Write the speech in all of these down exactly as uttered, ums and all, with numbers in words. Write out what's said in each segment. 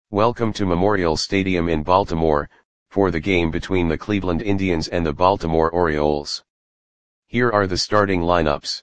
Welcome to Memorial Stadium in Baltimore, for the game between the Cleveland Indians and the Baltimore Orioles. Here are the starting lineups.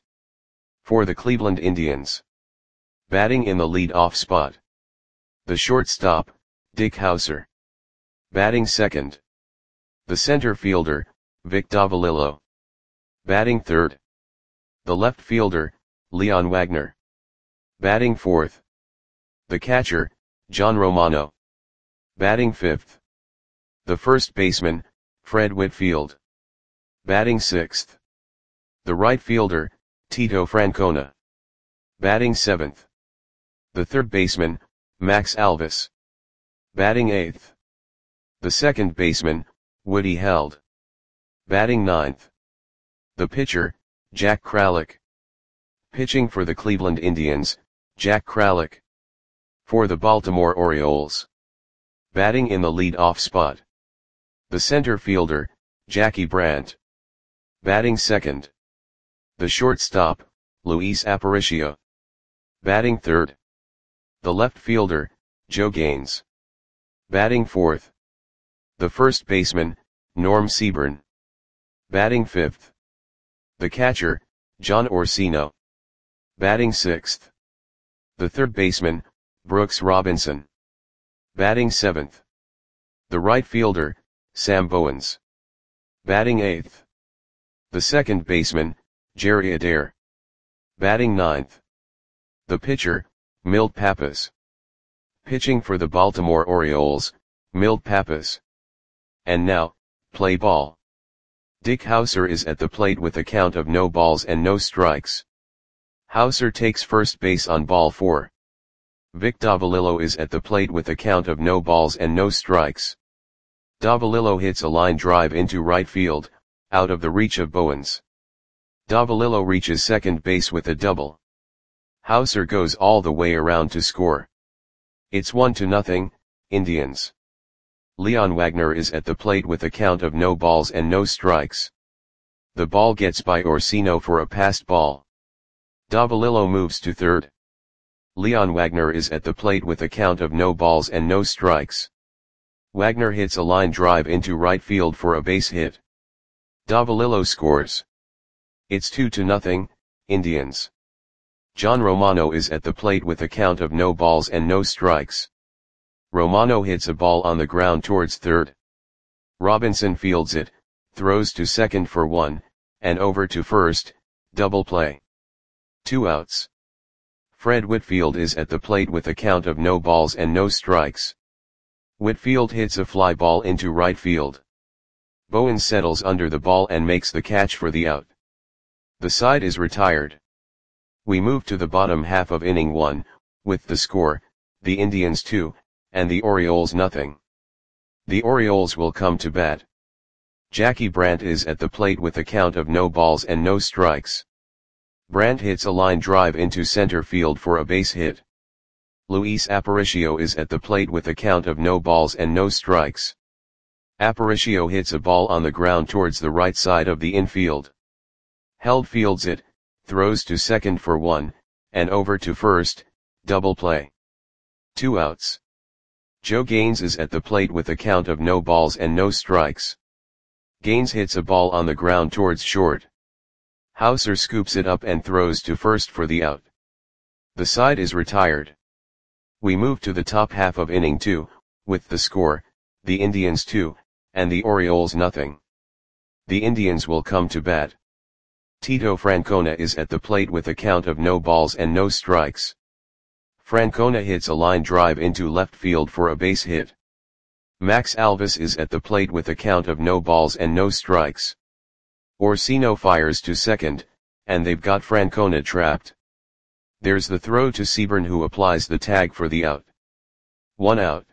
For the Cleveland Indians. Batting in the lead-off spot. The shortstop, Dick Howser. Batting second. The center fielder, Vic Davalillo. Batting third. The left fielder, Leon Wagner. Batting fourth. The catcher, John Romano. Batting fifth. The first baseman, Fred Whitfield. Batting sixth. The right fielder, Tito Francona. Batting seventh. The third baseman, Max Alvis. Batting eighth. The second baseman, Woody Held. Batting ninth. The pitcher, Jack Kralik. Pitching for the Cleveland Indians, Jack Kralik. For the Baltimore Orioles. Batting in the lead-off spot. The center fielder, Jackie Brandt. Batting second. The shortstop, Luis Aparicio. Batting third. The left fielder, Joe Gaines. Batting fourth. The first baseman, Norm Seaburn. Batting fifth. The catcher, John Orsino. Batting sixth. The third baseman, Brooks Robinson. Batting seventh. The right fielder, Sam Bowens. Batting eighth. The second baseman, Jerry Adair. Batting ninth. The pitcher, Milt Pappas. Pitching for the Baltimore Orioles, Milt Pappas. And now, play ball. Dick Howser is at the plate with a count of no balls and no strikes. Howser takes first base on ball four. Vic Davalillo is at the plate with a count of no balls and no strikes. Davalillo hits a line drive into right field, out of the reach of Bowens. Davalillo reaches second base with a double. Howser goes all the way around to score. It's one to nothing, Indians. Leon Wagner is at the plate with a count of no balls and no strikes. The ball gets by Orsino for a passed ball. Davalillo moves to third. Leon Wagner is at the plate with a count of no balls and no strikes. Wagner hits a line drive into right field for a base hit. Davalillo scores. It's two to nothing, Indians. John Romano is at the plate with a count of no balls and no strikes. Romano hits a ball on the ground towards third. Robinson fields it, throws to second for one, and over to first, double play. Two outs. Fred Whitfield is at the plate with a count of no balls and no strikes. Whitfield hits a fly ball into right field. Bowens settles under the ball and makes the catch for the out. The side is retired. We move to the bottom half of inning one, with the score, the Indians two, and the Orioles nothing. The Orioles will come to bat. Jackie Brandt is at the plate with a count of no balls and no strikes. Brandt hits a line drive into center field for a base hit. Luis Aparicio is at the plate with a count of no balls and no strikes. Aparicio hits a ball on the ground towards the right side of the infield. Held fields it, throws to second for one, and over to first, double play. Two outs. Joe Gaines is at the plate with a count of no balls and no strikes. Gaines hits a ball on the ground towards short. Howser scoops it up and throws to first for the out. The side is retired. We move to the top half of inning two, with the score, the Indians two, and the Orioles nothing. The Indians will come to bat. Tito Francona is at the plate with a count of no balls and no strikes. Francona hits a line drive into left field for a base hit. Max Alvis is at the plate with a count of no balls and no strikes. Orsino fires to second, and they've got Francona trapped. There's the throw to Seaburn, who applies the tag for the out. One out.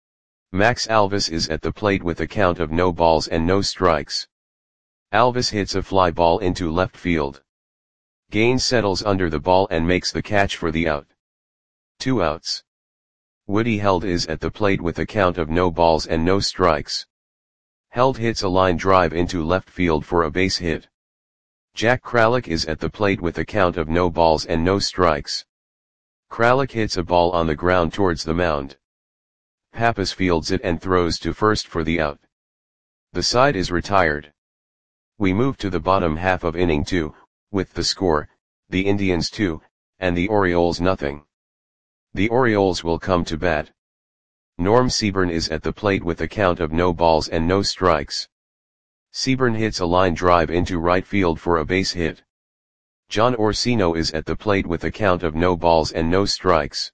Max Alvis is at the plate with a count of no balls and no strikes. Alvis hits a fly ball into left field. Gaines settles under the ball and makes the catch for the out. Two outs. Woody Held is at the plate with a count of no balls and no strikes. Held hits a line drive into left field for a base hit. Jack Kralik is at the plate with a count of no balls and no strikes. Kralik hits a ball on the ground towards the mound. Pappas fields it and throws to first for the out. The side is retired. We move to the bottom half of inning two, with the score, the Indians two, and the Orioles nothing. The Orioles will come to bat. Norm Seaburn is at the plate with a count of no balls and no strikes. Seaburn hits a line drive into right field for a base hit. John Orsino is at the plate with a count of no balls and no strikes.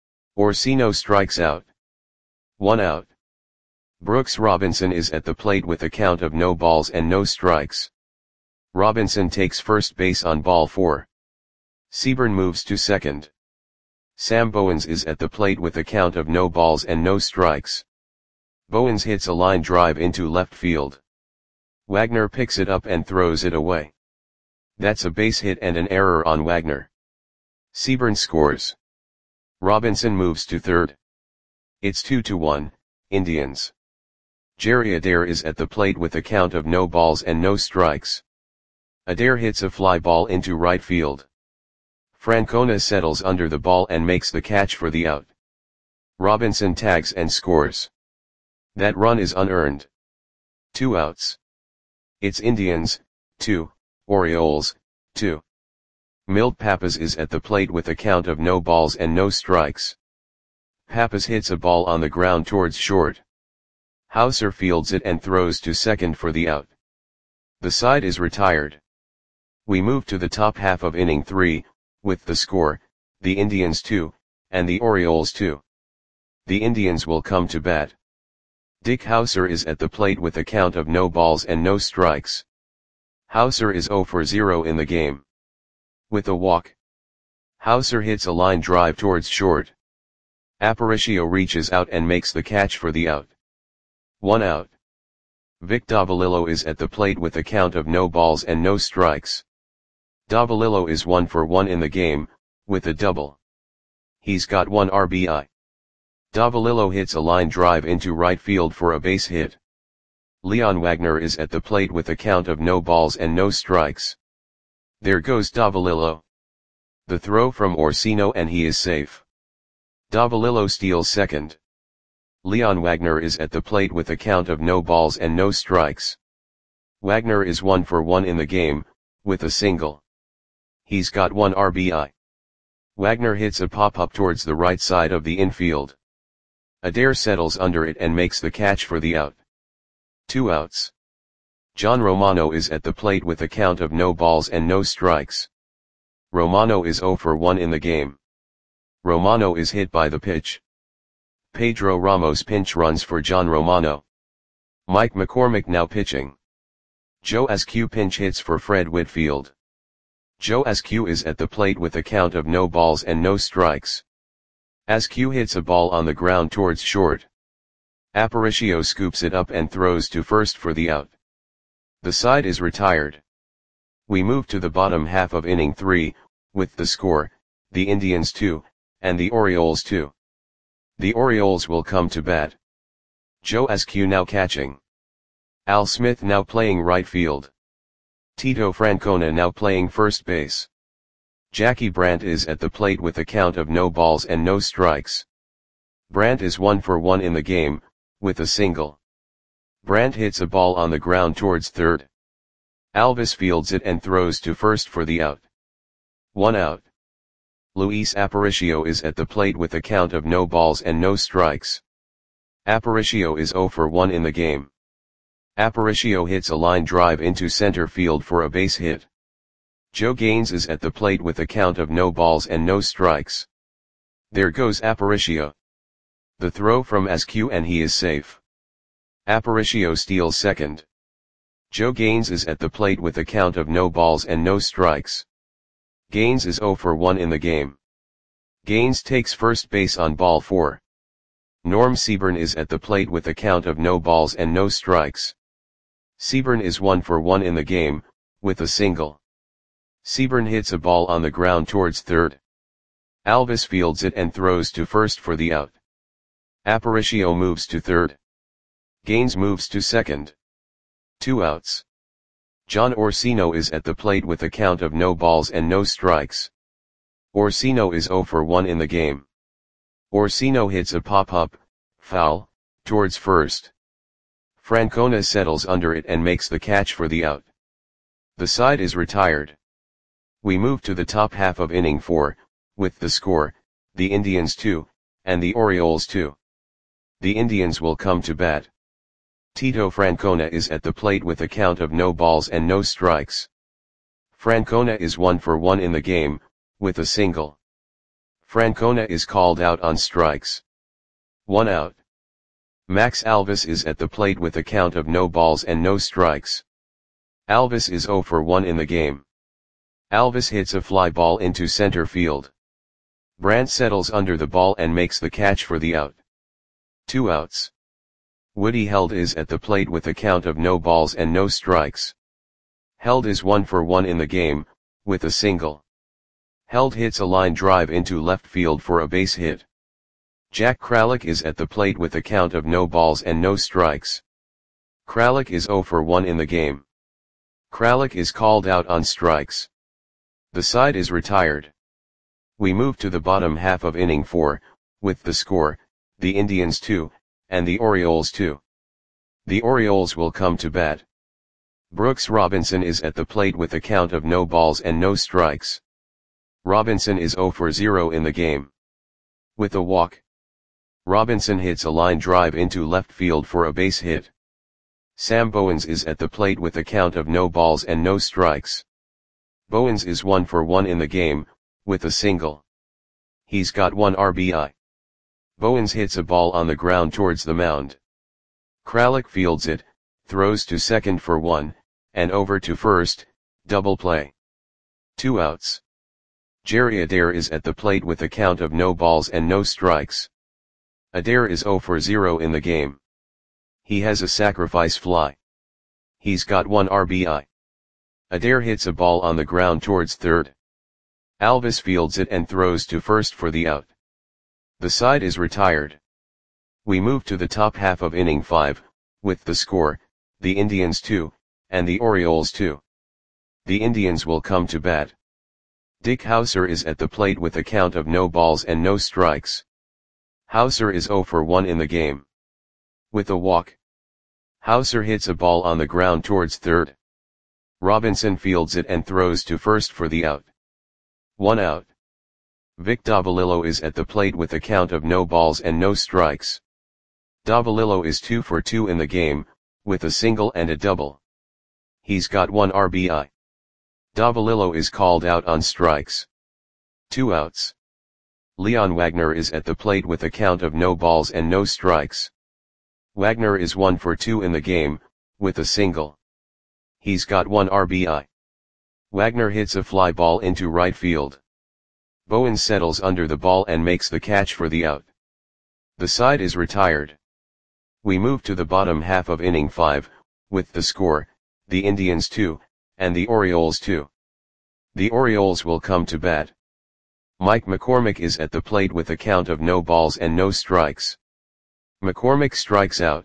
Orsino strikes out. One out. Brooks Robinson is at the plate with a count of no balls and no strikes. Robinson takes first base on ball four. Seaburn moves to second. Sam Bowens is at the plate with a count of no balls and no strikes. Bowens hits a line drive into left field. Wagner picks it up and throws it away. That's a base hit and an error on Wagner. Seaburn scores. Robinson moves to third. It's two to one, Indians. Jerry Adair is at the plate with a count of no balls and no strikes. Adair hits a fly ball into right field. Francona settles under the ball and makes the catch for the out. Robinson tags and scores. That run is unearned. Two outs. It's Indians, two, Orioles, two. Milt Pappas is at the plate with a count of no balls and no strikes. Pappas hits a ball on the ground towards short. Hauser fields it and throws to second for the out. The side is retired. We move to the top half of inning three, with the score, the Indians two, and the Orioles two. The Indians will come to bat. Dick Hauser is at the plate with a count of no balls and no strikes. Hauser is zero for zero in the game. With a walk. Hauser hits a line drive towards short. Aparicio reaches out and makes the catch for the out. One out. Vic Davalillo is at the plate with a count of no balls and no strikes. Davalillo is one for one in the game, with a double. He's got one R B I. Davalillo hits a line drive into right field for a base hit. Leon Wagner is at the plate with a count of no balls and no strikes. There goes Davalillo. The throw from Orsino and he is safe. Davalillo steals second. Leon Wagner is at the plate with a count of no balls and no strikes. Wagner is one for one in the game, with a single. He's got one R B I. Wagner hits a pop-up towards the right side of the infield. Adair settles under it and makes the catch for the out. Two outs. John Romano is at the plate with a count of no balls and no strikes. Romano is zero for one in the game. Romano is hit by the pitch. Pedro Ramos pinch runs for John Romano. Mike McCormick now pitching. Joe Askew pinch hits for Fred Whitfield. Joe Askew is at the plate with a count of no balls and no strikes. Askew hits a ball on the ground towards short. Aparicio scoops it up and throws to first for the out. The side is retired. We move to the bottom half of inning three, with the score, the Indians two, and the Orioles two. The Orioles will come to bat. Joe Askew now catching. Al Smith now playing right field. Tito Francona now playing first base. Jackie Brandt is at the plate with a count of no balls and no strikes. Brandt is one for one in the game, with a single. Brandt hits a ball on the ground towards third. Alvis fields it and throws to first for the out. One out. Luis Aparicio is at the plate with a count of no balls and no strikes. Aparicio is zero for one in the game. Aparicio hits a line drive into center field for a base hit. Joe Gaines is at the plate with a count of no balls and no strikes. There goes Aparicio. The throw from Askew and he is safe. Aparicio steals second. Joe Gaines is at the plate with a count of no balls and no strikes. Gaines is zero for one in the game. Gaines takes first base on ball four. Norm Seaburn is at the plate with a count of no balls and no strikes. Seaburn is one for one in the game, with a single. Seaburn hits a ball on the ground towards third. Alvis fields it and throws to first for the out. Aparicio moves to third. Gaines moves to second. Two outs. John Orsino is at the plate with a count of no balls and no strikes. Orsino is zero for one in the game. Orsino hits a pop-up, Foul, towards first. Francona settles under it and makes the catch for the out. The side is retired. We move to the top half of inning four, with the score, the Indians two, and the Orioles two. The Indians will come to bat. Tito Francona is at the plate with a count of no balls and no strikes. Francona is one for one in the game, with a single. Francona is called out on strikes. One out. Max Alvis is at the plate with a count of no balls and no strikes. Alvis is zero for one in the game. Alvis hits a fly ball into center field. Brandt settles under the ball and makes the catch for the out. Two outs. Woody Held is at the plate with a count of no balls and no strikes. Held is one for one in the game, with a single. Held hits a line drive into left field for a base hit. Jack Kralik is at the plate with a count of no balls and no strikes. Kralik is zero for one in the game. Kralik is called out on strikes. The side is retired. We move to the bottom half of inning four, with the score, the Indians two, and the Orioles two. The Orioles will come to bat. Brooks Robinson is at the plate with a count of no balls and no strikes. Robinson is zero for zero in the game. With a walk. Robinson hits a line drive into left field for a base hit. Sam Bowens is at the plate with a count of no balls and no strikes. Bowens is one for one in the game, with a single. He's got one R B I. Bowens hits a ball on the ground towards the mound. Kralik fields it, throws to second for one, and over to first, double play. Two outs. Jerry Adair is at the plate with a count of no balls and no strikes. Adair is zero for zero in the game. He has a sacrifice fly. He's got one R B I. Adair hits a ball on the ground towards third. Alvis fields it and throws to first for the out. The side is retired. We move to the top half of inning five, with the score, the Indians two, and the Orioles two. The Indians will come to bat. Dick Hauser is at the plate with a count of no balls and no strikes. Hauser is zero for one in the game. With a walk. Hauser hits a ball on the ground towards third. Robinson fields it and throws to first for the out. One out. Vic Davalillo is at the plate with a count of no balls and no strikes. Davalillo is two for two in the game, with a single and a double. He's got one R B I. Davalillo is called out on strikes. Two outs. Leon Wagner is at the plate with a count of no balls and no strikes. Wagner is one for two in the game, with a single. He's got one R B I. Wagner hits a fly ball into right field. Bowens settles under the ball and makes the catch for the out. The side is retired. We move to the bottom half of inning five, with the score, the Indians two, and the Orioles two. The Orioles will come to bat. Mike McCormick is at the plate with a count of no balls and no strikes. McCormick strikes out.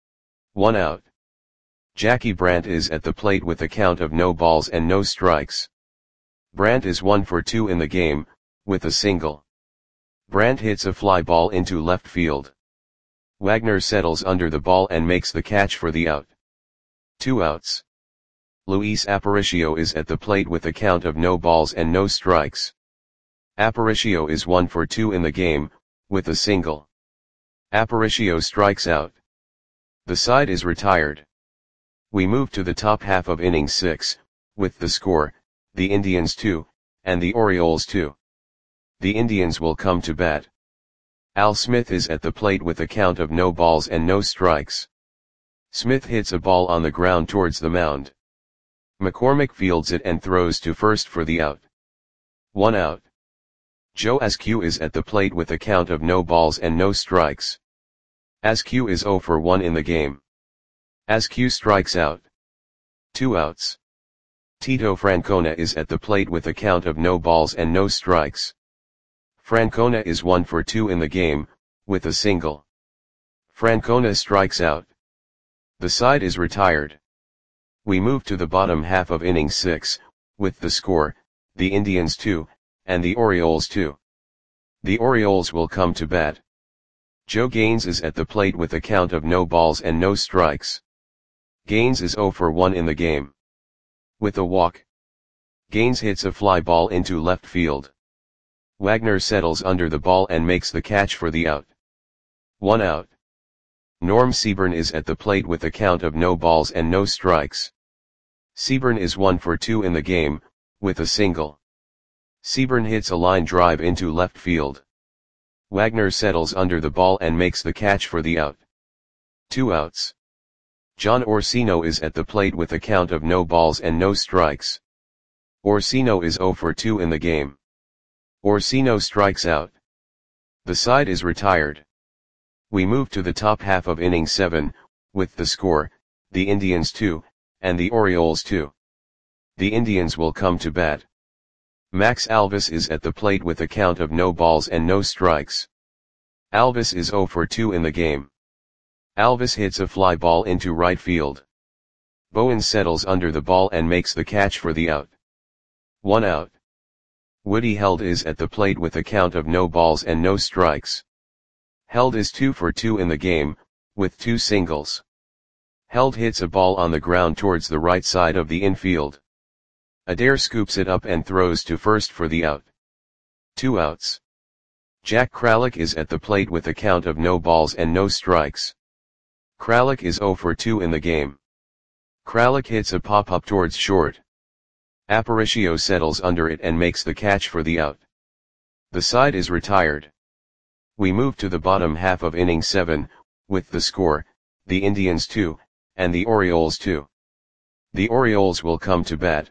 One out. Jackie Brandt is at the plate with a count of no balls and no strikes. Brandt is one for two in the game, with a single. Brandt hits a fly ball into left field. Wagner settles under the ball and makes the catch for the out. Two outs. Luis Aparicio is at the plate with a count of no balls and no strikes. Aparicio is one for two in the game, with a single. Aparicio strikes out. The side is retired. We move to the top half of inning six, with the score, the Indians two, and the Orioles two. The Indians will come to bat. Al Smith is at the plate with a count of no balls and no strikes. Smith hits a ball on the ground towards the mound. McCormick fields it and throws to first for the out. One out. Joe Askew is at the plate with a count of no balls and no strikes. Askew is zero for one in the game. Askew strikes out. Two outs. Tito Francona is at the plate with a count of no balls and no strikes. Francona is one for two in the game, with a single. Francona strikes out. The side is retired. We move to the bottom half of inning six, with the score, the Indians two, and the Orioles two. The Orioles will come to bat. Joe Gaines is at the plate with a count of no balls and no strikes. Gaines is zero for one in the game. With a walk, Gaines hits a fly ball into left field. Wagner settles under the ball and makes the catch for the out. One out. Norm Seaburn is at the plate with a count of no balls and no strikes. Seaburn is one for two in the game, with a single. Seaburn hits a line drive into left field. Wagner settles under the ball and makes the catch for the out. Two outs. John Orsino is at the plate with a count of no balls and no strikes. Orsino is zero for two in the game. Orsino strikes out. The side is retired. We move to the top half of inning seven, with the score, the Indians two, and the Orioles two. The Indians will come to bat. Max Alvis is at the plate with a count of no balls and no strikes. Alvis is zero for two in the game. Alvis hits a fly ball into right field. Bowen settles under the ball and makes the catch for the out. One out. Woody Held is at the plate with a count of no balls and no strikes. Held is two for two in the game, with two singles. Held hits a ball on the ground towards the right side of the infield. Adair scoops it up and throws to first for the out. Two outs. Jack Kralik is at the plate with a count of no balls and no strikes. Kralik is zero for two in the game. Kralik hits a pop-up towards short. Aparicio settles under it and makes the catch for the out. The side is retired. We move to the bottom half of inning seven, with the score, the Indians two, and the Orioles two. The Orioles will come to bat.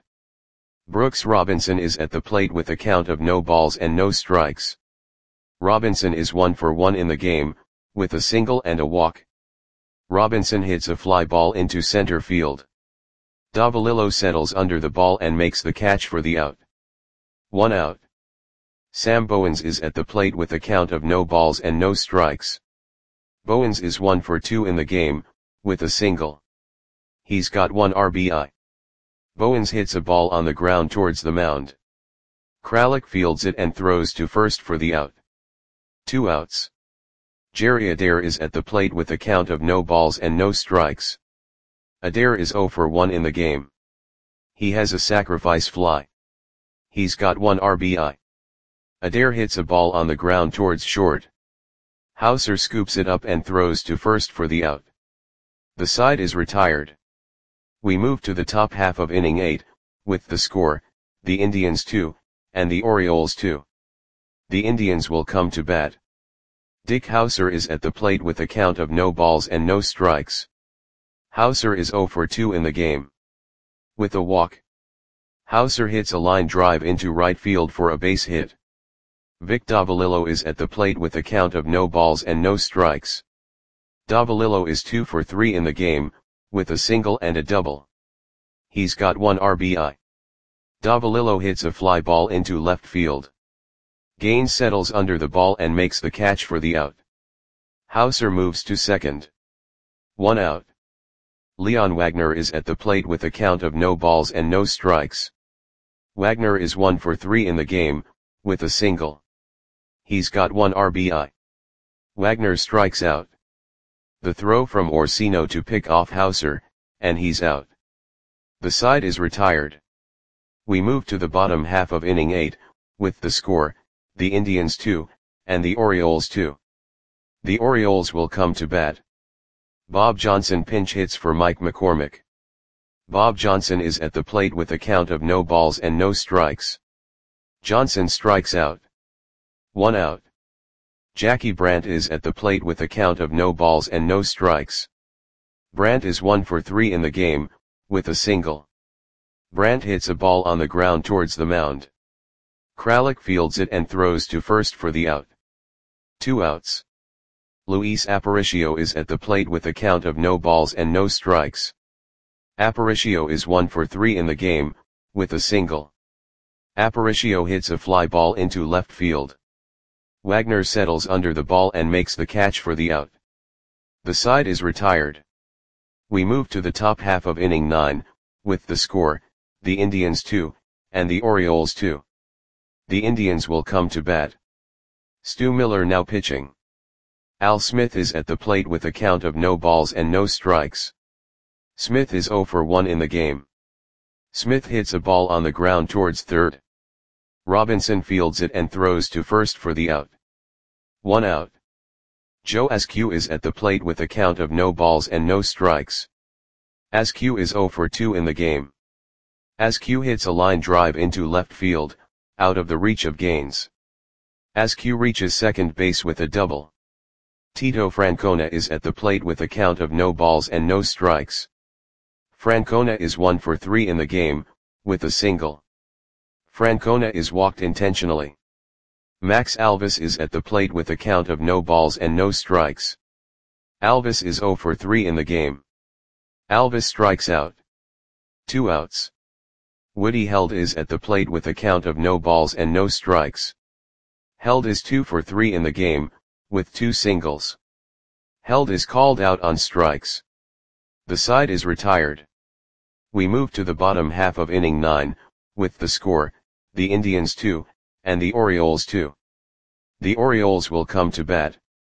Brooks Robinson is at the plate with a count of no balls and no strikes. Robinson is one for one in the game, with a single and a walk. Robinson hits a fly ball into center field. Davalillo settles under the ball and makes the catch for the out. One out. Sam Bowens is at the plate with a count of no balls and no strikes. Bowens is one for two in the game, with a single. He's got one R B I. Bowens hits a ball on the ground towards the mound. Kralik fields it and throws to first for the out. Two outs. Jerry Adair is at the plate with a count of no balls and no strikes. Adair is zero for one in the game. He has a sacrifice fly. He's got one R B I. Adair hits a ball on the ground towards short. Hauser scoops it up and throws to first for the out. The side is retired. We move to the top half of inning eight, with the score, the Indians two, and the Orioles two. The Indians will come to bat. Dick Hauser is at the plate with a count of no balls and no strikes. Hauser is zero for two in the game. With a walk, Hauser hits a line drive into right field for a base hit. Vic Davalillo is at the plate with a count of no balls and no strikes. Davalillo is two for three in the game, with a single and a double. He's got one R B I. Davalillo hits a fly ball into left field. Gaines settles under the ball and makes the catch for the out. Hauser moves to second. One out. Leon Wagner is at the plate with a count of no balls and no strikes. Wagner is one for three in the game, with a single. He's got one R B I. Wagner strikes out. The throw from Orsino to pick off Hauser, and he's out. The side is retired. We move to the bottom half of inning eight, with the score, the Indians two, and the Orioles two. The Orioles will come to bat. Bob Johnson pinch hits for Mike McCormick. Bob Johnson is at the plate with a count of no balls and no strikes. Johnson strikes out. One out. Jackie Brandt is at the plate with a count of no balls and no strikes. Brandt is one for three in the game, with a single. Brandt hits a ball on the ground towards the mound. Kralik fields it and throws to first for the out. Two outs. Luis Aparicio is at the plate with a count of no balls and no strikes. Aparicio is one for three in the game, with a single. Aparicio hits a fly ball into left field. Wagner settles under the ball and makes the catch for the out. The side is retired. We move to the top half of inning nine, with the score, the Indians two, and the Orioles two. The Indians will come to bat. Stu Miller now pitching. Al Smith is at the plate with a count of no balls and no strikes. Smith is zero for one in the game. Smith hits a ball on the ground towards third. Robinson fields it and throws to first for the out. One out. Joe Askew is at the plate with a count of no balls and no strikes. Askew is zero for two in the game. Askew hits a line drive into left field, out of the reach of Gaines. Askew reaches second base with a double. Tito Francona is at the plate with a count of no balls and no strikes. Francona is one for three in the game, with a single. Francona is walked intentionally. Max Alvis is at the plate with a count of no balls and no strikes. Alvis is zero for three in the game. Alvis strikes out. Two outs. Woody Held is at the plate with a count of no balls and no strikes. Held is two for three in the game, with two singles. Held is called out on strikes. The side is retired. We move to the bottom half of inning nine, with the score, the Indians two, and the Orioles two. The Orioles will come to bat.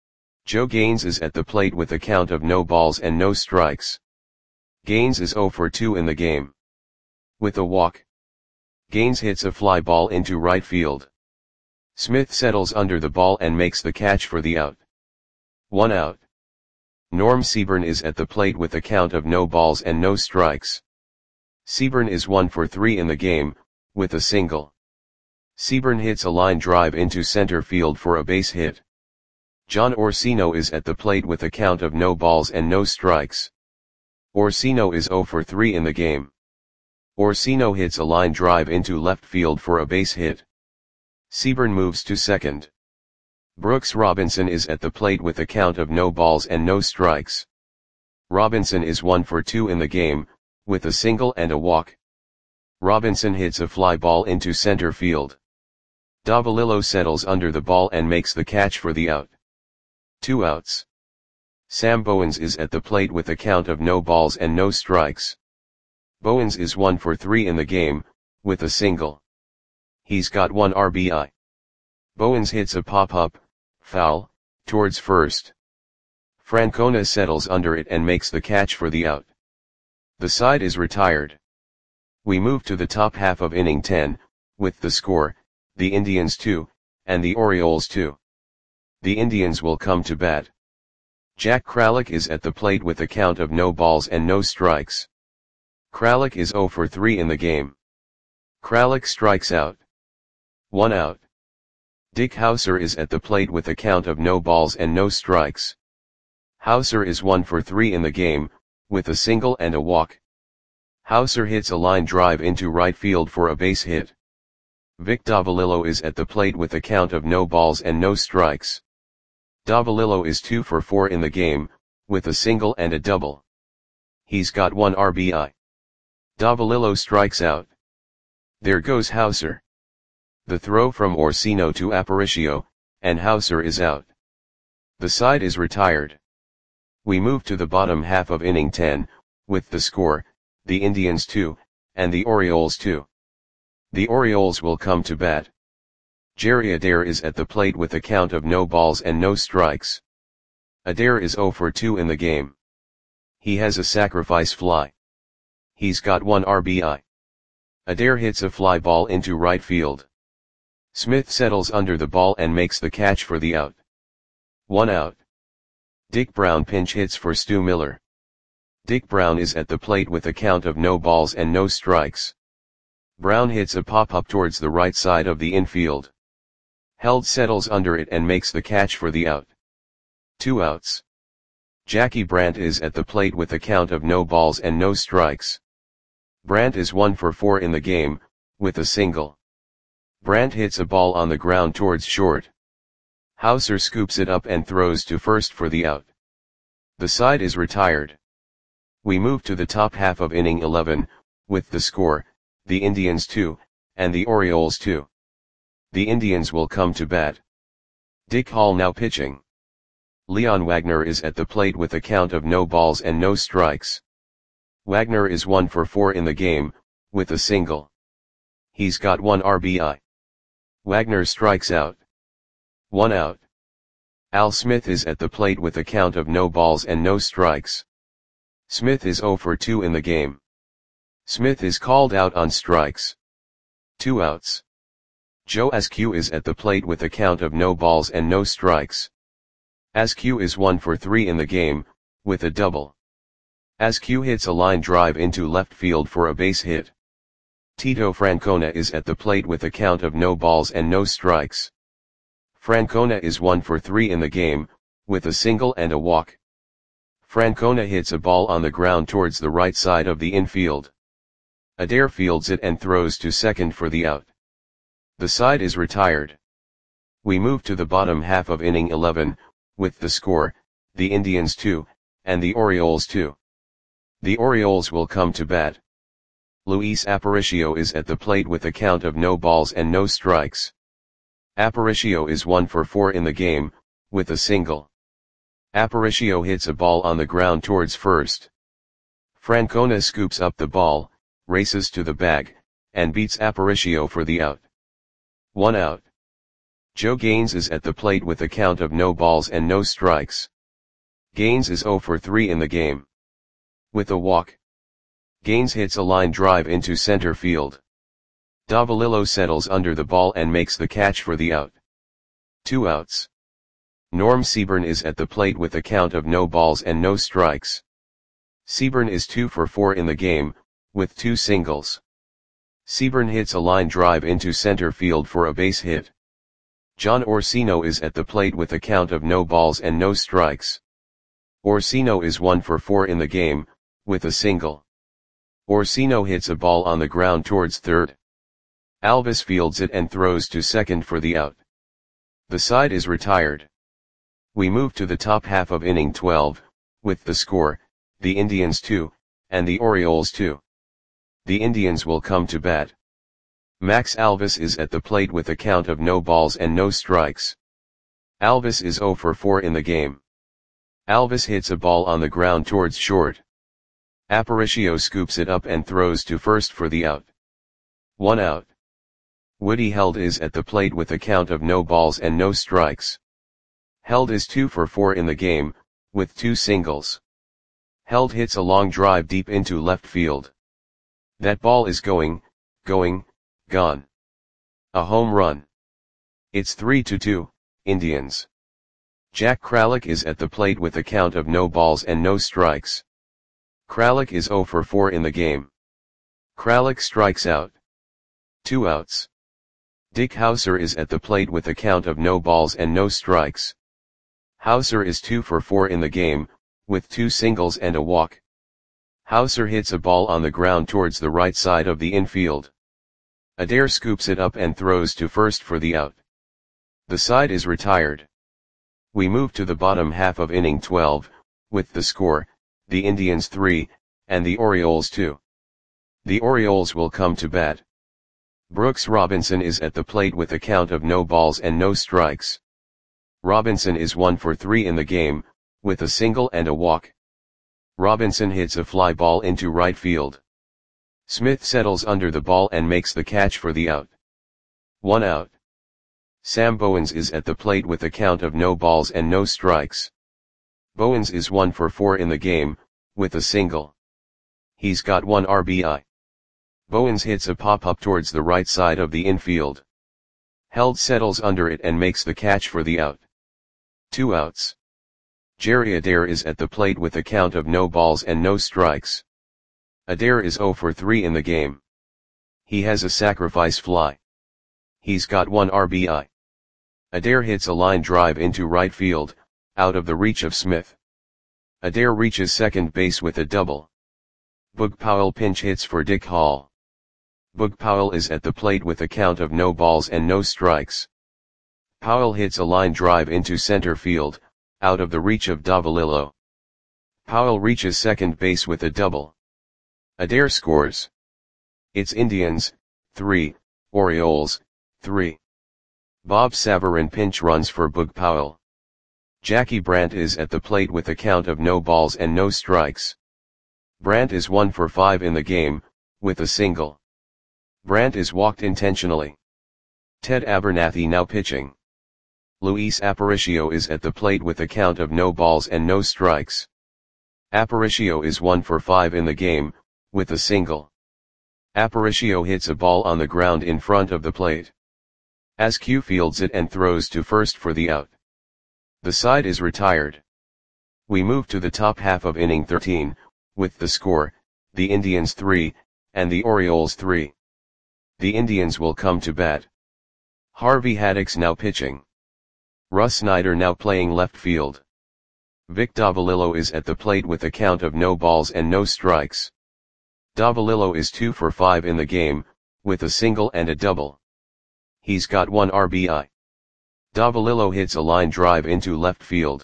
Joe Gaines is at the plate with a count of no balls and no strikes. Gaines is zero for two in the game. With a walk, Gaines hits a fly ball into right field. Smith settles under the ball and makes the catch for the out. One out. Norm Seaburn is at the plate with a count of no balls and no strikes. Seaburn is one for three in the game, with a single. Seaburn hits a line drive into center field for a base hit. John Orsino is at the plate with a count of no balls and no strikes. Orsino is zero for three in the game. Orsino hits a line drive into left field for a base hit. Seaburn moves to second. Brooks Robinson is at the plate with a count of no balls and no strikes. Robinson is one for two in the game, with a single and a walk. Robinson hits a fly ball into center field. Davalillo settles under the ball and makes the catch for the out. Two outs. Sam Bowens is at the plate with a count of no balls and no strikes. Bowens is one for three in the game, with a single. He's got one R B I. Bowens hits a pop-up, foul, towards first. Francona settles under it and makes the catch for the out. The side is retired. We move to the top half of inning ten, with the score, the Indians two, and the Orioles two. The Indians will come to bat. Jack Kralik is at the plate with a count of no balls and no strikes. Kralik is zero for three in the game. Kralik strikes out. One out. Dick Hauser is at the plate with a count of no balls and no strikes. Hauser is one for three in the game, with a single and a walk. Hauser hits a line drive into right field for a base hit. Vic Davalillo is at the plate with a count of no balls and no strikes. Davalillo is two for four in the game, with a single and a double. He's got one R B I. Davalillo strikes out. There goes Hauser. The throw from Orsino to Aparicio, and Hauser is out. The side is retired. We move to the bottom half of inning ten, with the score, the Indians two, and the Orioles two. The Orioles will come to bat. Jerry Adair is at the plate with a count of no balls and no strikes. Adair is zero for two in the game. He has a sacrifice fly. He's got one R B I. Adair hits a fly ball into right field. Smith settles under the ball and makes the catch for the out. One out. Dick Brown pinch hits for Stu Miller. Dick Brown is at the plate with a count of no balls and no strikes. Brown hits a pop-up towards the right side of the infield. Held settles under it and makes the catch for the out. Two outs. Jackie Brandt is at the plate with a count of no balls and no strikes. Brandt is one for four in the game, with a single. Brandt hits a ball on the ground towards short. Hauser scoops it up and throws to first for the out. The side is retired. We move to the top half of inning eleven, with the score, the Indians two, and the Orioles two. The Indians will come to bat. Dick Hall now pitching. Leon Wagner is at the plate with a count of no balls and no strikes. Wagner is one for four in the game, with a single. He's got one R B I. Wagner strikes out. One out. Al Smith is at the plate with a count of no balls and no strikes. Smith is zero for two in the game. Smith is called out on strikes. Two outs. Joe Askew is at the plate with a count of no balls and no strikes. Askew is one for three in the game, with a double. Askew hits a line drive into left field for a base hit. Tito Francona is at the plate with a count of no balls and no strikes. Francona is one for three in the game, with a single and a walk. Francona hits a ball on the ground towards the right side of the infield. Adair fields it and throws to second for the out. The side is retired. We move to the bottom half of inning eleven, with the score, the Indians two, and the Orioles two. The Orioles will come to bat. Luis Aparicio is at the plate with a count of no balls and no strikes. Aparicio is one for four in the game, with a single. Aparicio hits a ball on the ground towards first. Francona scoops up the ball, races to the bag, and beats Aparicio for the out. One out. Joe Gaines is at the plate with a count of no balls and no strikes. Gaines is zero for three in the game. With a walk. Gaines hits a line drive into center field. Davalillo settles under the ball and makes the catch for the out. Two outs. Norm Seaburn is at the plate with a count of no balls and no strikes. Seaburn is two for four in the game, with two singles. Seaburn hits a line drive into center field for a base hit. John Orsino is at the plate with a count of no balls and no strikes. Orsino is one for four in the game, with a single. Orsino hits a ball on the ground towards third. Alvis fields it and throws to second for the out. The side is retired. We move to the top half of inning twelve, with the score, the Indians two, and the Orioles two. The Indians will come to bat. Max Alvis is at the plate with a count of no balls and no strikes. Alvis is zero for four in the game. Alvis hits a ball on the ground towards short. Aparicio scoops it up and throws to first for the out. One out. Woody Held is at the plate with a count of no balls and no strikes. Held is two for four in the game, with two singles. Held hits a long drive deep into left field. That ball is going, going, gone. A home run. It's three to two, Indians. Jack Kralik is at the plate with a count of no balls and no strikes. Kralik is zero for four in the game. Kralik strikes out. Two outs. Dick Hauser is at the plate with a count of no balls and no strikes. Hauser is two for four in the game, with two singles and a walk. Hauser hits a ball on the ground towards the right side of the infield. Adair scoops it up and throws to first for the out. The side is retired. We move to the bottom half of inning twelve, with the score, the Indians three, and the Orioles two. The Orioles will come to bat. Brooks Robinson is at the plate with a count of no balls and no strikes. Robinson is one for three in the game, with a single and a walk. Robinson hits a fly ball into right field. Smith settles under the ball and makes the catch for the out. One out. Sam Bowens is at the plate with a count of no balls and no strikes. Bowens is one for four in the game, with a single. He's got one R B I. Bowens hits a pop-up towards the right side of the infield. Held settles under it and makes the catch for the out. Two outs. Jerry Adair is at the plate with a count of no balls and no strikes. Adair is zero for three in the game. He has a sacrifice fly. He's got one R B I. Adair hits a line drive into right field, out of the reach of Smith. Adair reaches second base with a double. Boog Powell pinch hits for Dick Hall. Boog Powell is at the plate with a count of no balls and no strikes. Powell hits a line drive into center field, out of the reach of Davalillo. Powell reaches second base with a double. Adair scores. It's Indians, three, Orioles, three. Bob Savarin pinch runs for Boog Powell. Jackie Brandt is at the plate with a count of no balls and no strikes. Brandt is one for five in the game, with a single. Brandt is walked intentionally. Ted Abernathy now pitching. Luis Aparicio is at the plate with a count of no balls and no strikes. Aparicio is one for five in the game, with a single. Aparicio hits a ball on the ground in front of the plate. Askew fields it and throws to first for the out. The side is retired. We move to the top half of inning thirteen, with the score, the Indians three, and the Orioles three. The Indians will come to bat. Harvey Haddix now pitching. Russ Snyder now playing left field. Vic Davalillo is at the plate with a count of no balls and no strikes. Davalillo is two for five in the game, with a single and a double. He's got one R B I. Davalillo hits a line drive into left field.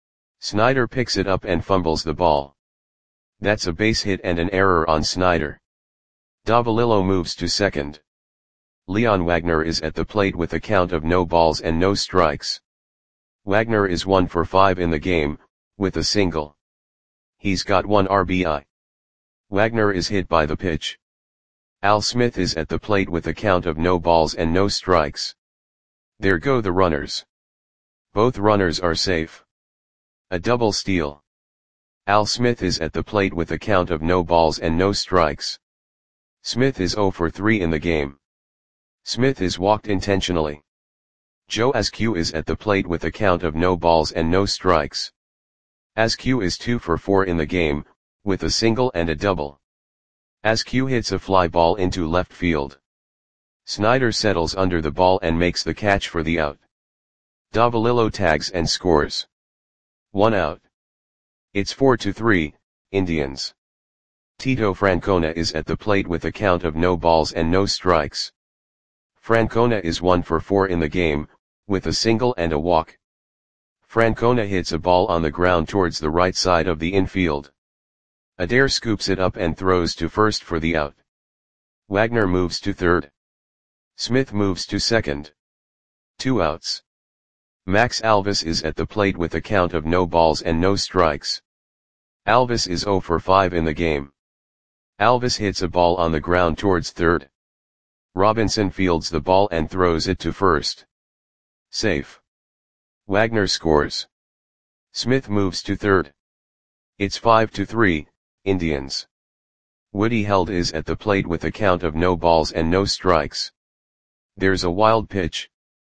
Snyder picks it up and fumbles the ball. That's a base hit and an error on Snyder. Davalillo moves to second. Leon Wagner is at the plate with a count of no balls and no strikes. Wagner is one for five in the game, with a single. He's got one R B I. Wagner is hit by the pitch. Al Smith is at the plate with a count of no balls and no strikes. There go the runners. Both runners are safe. A double steal. Al Smith is at the plate with a count of no balls and no strikes. Smith is zero for three in the game. Smith is walked intentionally. Joe Askew is at the plate with a count of no balls and no strikes. Askew is two for four in the game, with a single and a double. Askew hits a fly ball into left field. Snyder settles under the ball and makes the catch for the out. Davalillo tags and scores. One out. It's four to three, Indians. Tito Francona is at the plate with a count of no balls and no strikes. Francona is one for four in the game, with a single and a walk. Francona hits a ball on the ground towards the right side of the infield. Adair scoops it up and throws to first for the out. Wagner moves to third. Smith moves to second. Two outs. Max Alvis is at the plate with a count of no balls and no strikes. Alvis is zero for five in the game. Alvis hits a ball on the ground towards third. Robinson fields the ball and throws it to first. Safe. Wagner scores. Smith moves to third. It's five to three, Indians. Woody Held is at the plate with a count of no balls and no strikes. There's a wild pitch.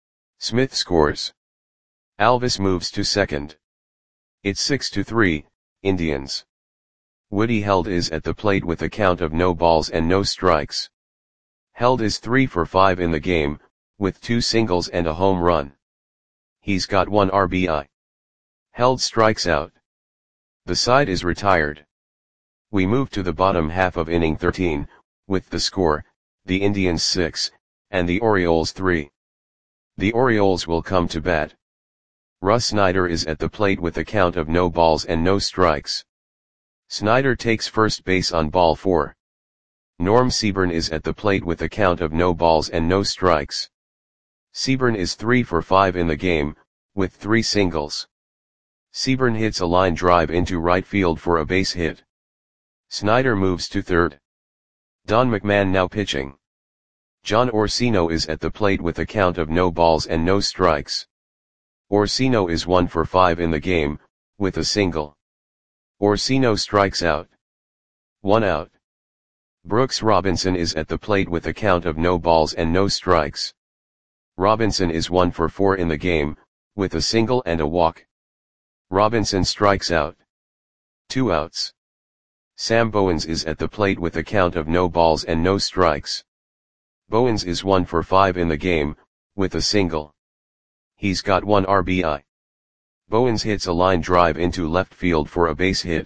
Smith scores. Alvis moves to second. It's six to three, Indians. Woody Held is at the plate with a count of no balls and no strikes. Held is three for five in the game, with two singles and a home run. He's got one R B I. Held strikes out. The side is retired. We move to the bottom half of inning thirteen, with the score, the Indians six, and the Orioles three. The Orioles will come to bat. Russ Snyder is at the plate with a count of no balls and no strikes. Snyder takes first base on ball four. Norm Seaburn is at the plate with a count of no balls and no strikes. Seaburn is three for five in the game, with three singles. Seaburn hits a line drive into right field for a base hit. Snyder moves to third. Don McMahon now pitching. John Orsino is at the plate with a count of no balls and no strikes. Orsino is one for five in the game, with a single. Orsino strikes out. One out. Brooks Robinson is at the plate with a count of no balls and no strikes. Robinson is one for four in the game, with a single and a walk. Robinson strikes out. Two outs. Sam Bowens is at the plate with a count of no balls and no strikes. Bowens is one for five in the game, with a single. He's got one R B I. Bowens hits a line drive into left field for a base hit.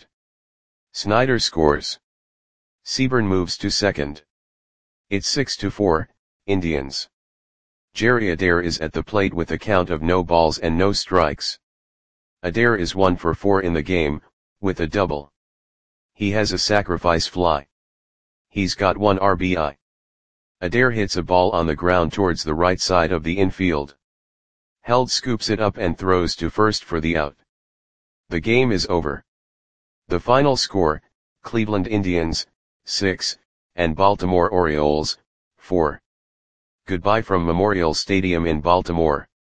Snyder scores. Seaburn moves to second. It's six to four, Indians. Jerry Adair is at the plate with a count of no balls and no strikes. Adair is one for four in the game, with a double. He has a sacrifice fly. He's got one R B I. Adair hits a ball on the ground towards the right side of the infield. Held scoops it up and throws to first for the out. The game is over. The final score, Cleveland Indians, six, and Baltimore Orioles, four. Goodbye from Memorial Stadium in Baltimore.